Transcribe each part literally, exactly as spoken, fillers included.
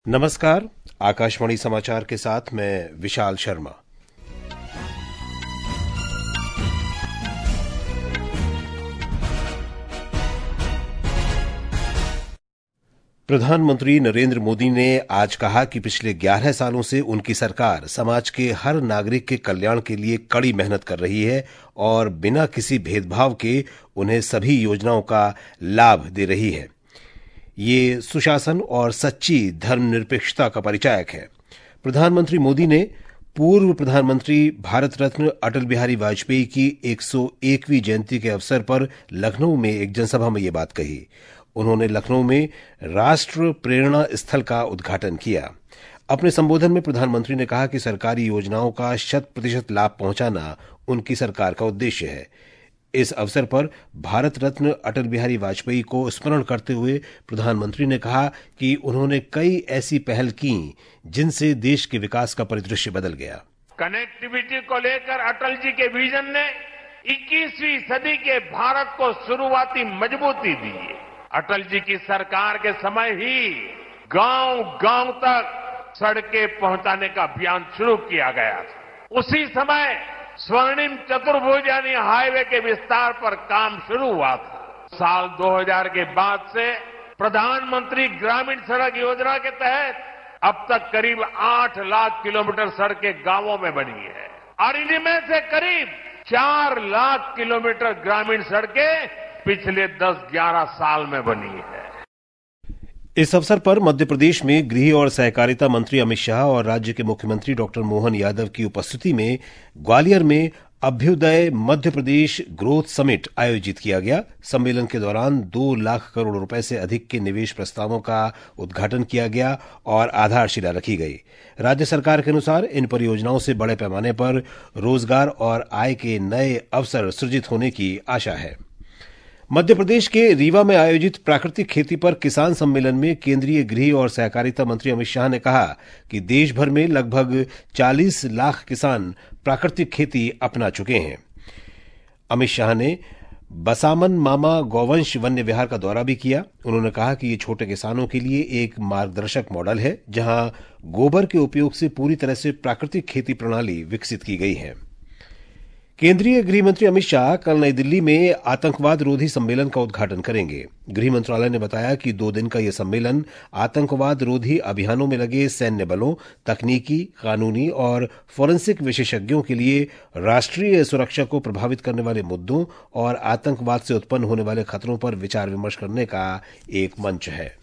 नमस्कार। आकाशवाणी समाचार के साथ मैं विशाल शर्मा। प्रधानमंत्री नरेंद्र मोदी ने आज कहा कि पिछले ग्यारह सालों से उनकी सरकार समाज के हर नागरिक के कल्याण के लिए कड़ी मेहनत कर रही है और बिना किसी भेदभाव के उन्हें सभी योजनाओं का लाभ दे रही है। ये सुशासन और सच्ची धर्मनिरपेक्षता का परिचायक है। प्रधानमंत्री मोदी ने पूर्व प्रधानमंत्री भारत रत्न अटल बिहारी वाजपेयी की एक सौ एकवीं जयंती के अवसर पर लखनऊ में एक जनसभा में ये बात कही। उन्होंने लखनऊ में राष्ट्र प्रेरणा स्थल का उद्घाटन किया। अपने संबोधन में प्रधानमंत्री ने कहा कि सरकारी योजनाओं का शत प्रतिशत लाभ पहुंचाना उनकी सरकार का उद्देश्य है। इस अवसर पर भारत रत्न अटल बिहारी वाजपेयी को स्मरण करते हुए प्रधानमंत्री ने कहा कि उन्होंने कई ऐसी पहल की जिनसे देश के विकास का परिदृश्य बदल गया। कनेक्टिविटी को लेकर अटल जी के विजन ने इक्कीसवीं सदी के भारत को शुरुआती मजबूती दी। अटल जी की सरकार के समय ही गांव गांव तक सड़कें पहुंचाने का अभियान शुरू किया गया था। उसी समय स्वर्णिम चतुर्भुज यानी हाईवे के विस्तार पर काम शुरू हुआ था। साल दो हज़ार के बाद से प्रधानमंत्री ग्रामीण सड़क योजना के तहत अब तक करीब आठ लाख किलोमीटर सड़कें गांवों में बनी है और इनमें से करीब चार लाख किलोमीटर ग्रामीण सड़कें पिछले दस ग्यारह साल में बनी है। इस अवसर पर मध्य प्रदेश में गृह और सहकारिता मंत्री अमित शाह और राज्य के मुख्यमंत्री डॉक्टर मोहन यादव की उपस्थिति में ग्वालियर में अभ्युदय मध्य प्रदेश ग्रोथ समिट आयोजित किया गया। सम्मेलन के दौरान दो लाख करोड़ रुपए से अधिक के निवेश प्रस्तावों का उद्घाटन किया गया और आधारशिला रखी गई। राज्य सरकार के अनुसार इन परियोजनाओं से बड़े पैमाने पर रोजगार और आय के नए अवसर सृजित होने की आशा है। मध्य प्रदेश के रीवा में आयोजित प्राकृतिक खेती पर किसान सम्मेलन में केंद्रीय गृह और सहकारिता मंत्री अमित शाह ने कहा कि देश भर में लगभग चालीस लाख किसान प्राकृतिक खेती अपना चुके हैं। अमित शाह ने बसामन मामा गौवंश वन्य विहार का दौरा भी किया। उन्होंने कहा कि ये छोटे किसानों के लिए एक मार्गदर्शक मॉडल है, जहां गोबर के उपयोग से पूरी तरह से प्राकृतिक खेती प्रणाली विकसित की गई है। केंद्रीय गृह मंत्री अमित शाह कल नई दिल्ली में आतंकवाद रोधी सम्मेलन का उद्घाटन करेंगे। गृह मंत्रालय ने बताया कि दो दिन का यह सम्मेलन आतंकवाद रोधी अभियानों में लगे सैन्य बलों, तकनीकी, कानूनी और फोरेंसिक विशेषज्ञों के लिए राष्ट्रीय सुरक्षा को प्रभावित करने वाले मुद्दों और आतंकवाद से उत्पन्न होने वाले खतरों पर विचार विमर्श करने का एक मंच है।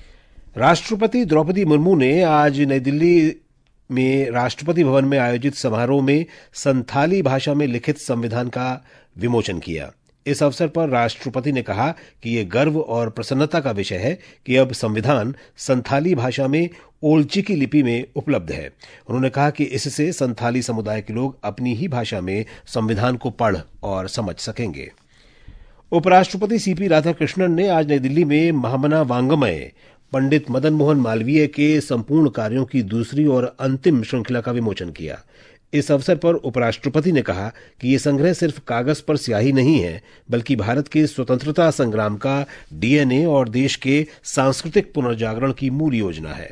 राष्ट्रपति द्रौपदी मुर्मू ने आज नई दिल्ली में राष्ट्रपति भवन में आयोजित समारोह में संथाली भाषा में लिखित संविधान का विमोचन किया। इस अवसर पर राष्ट्रपति ने कहा कि यह गर्व और प्रसन्नता का विषय है कि अब संविधान संथाली भाषा में ओलचिकी लिपि में उपलब्ध है। उन्होंने कहा कि इससे संथाली समुदाय के लोग अपनी ही भाषा में संविधान को पढ़ और समझ सकेंगे। उपराष्ट्रपति सीपी राधाकृष्णन ने आज नई दिल्ली में महामना वांगमय पंडित मदन मोहन मालवीय के संपूर्ण कार्यों की दूसरी और अंतिम श्रृंखला का विमोचन किया। इस अवसर पर उपराष्ट्रपति ने कहा कि ये संग्रह सिर्फ कागज पर स्याही नहीं है, बल्कि भारत के स्वतंत्रता संग्राम का डीएनए और देश के सांस्कृतिक पुनर्जागरण की मूल योजना है।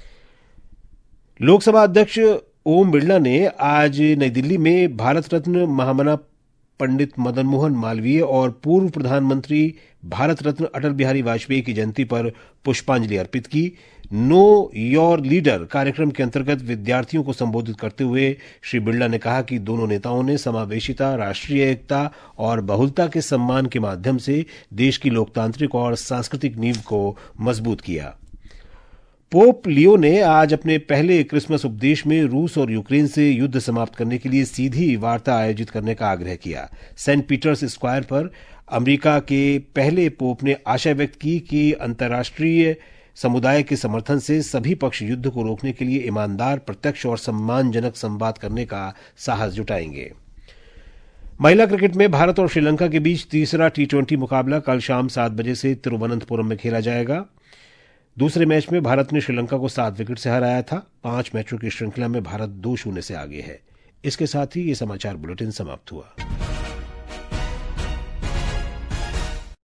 लोकसभा अध्यक्ष ओम बिरला ने आज नई दिल्ली में भारत रत्न महामना पंडित मदन मोहन मालवीय और पूर्व प्रधानमंत्री भारत रत्न अटल बिहारी वाजपेयी की जयंती पर पुष्पांजलि अर्पित की। नो योर लीडर कार्यक्रम के अंतर्गत विद्यार्थियों को संबोधित करते हुए श्री बिरला ने कहा कि दोनों नेताओं ने समावेशिता, राष्ट्रीय एकता और बहुलता के सम्मान के माध्यम से देश की लोकतांत्रिक और सांस्कृतिक नींव को मजबूत किया। पोप लियो ने आज अपने पहले क्रिसमस उपदेश में रूस और यूक्रेन से युद्ध समाप्त करने के लिए सीधी वार्ता आयोजित करने का आग्रह किया। सेंट पीटर्स स्क्वायर पर अमेरिका के पहले पोप ने आशा व्यक्त की कि अंतर्राष्ट्रीय समुदाय के समर्थन से सभी पक्ष युद्ध को रोकने के लिए ईमानदार, प्रत्यक्ष और सम्मानजनक संवाद करने का साहस जुटाएंगे। महिला क्रिकेट में भारत और श्रीलंका के बीच तीसरा टी ट्वेंटी मुकाबला कल शाम सात बजे से तिरुवनंतपुरम में खेला जाएगा। दूसरे मैच में भारत ने श्रीलंका को सात विकेट से हराया था। पांच मैचों की श्रृंखला में भारत दो शून्य से आगे है। इसके साथ ही ये समाचार बुलेटिन समाप्त हुआ।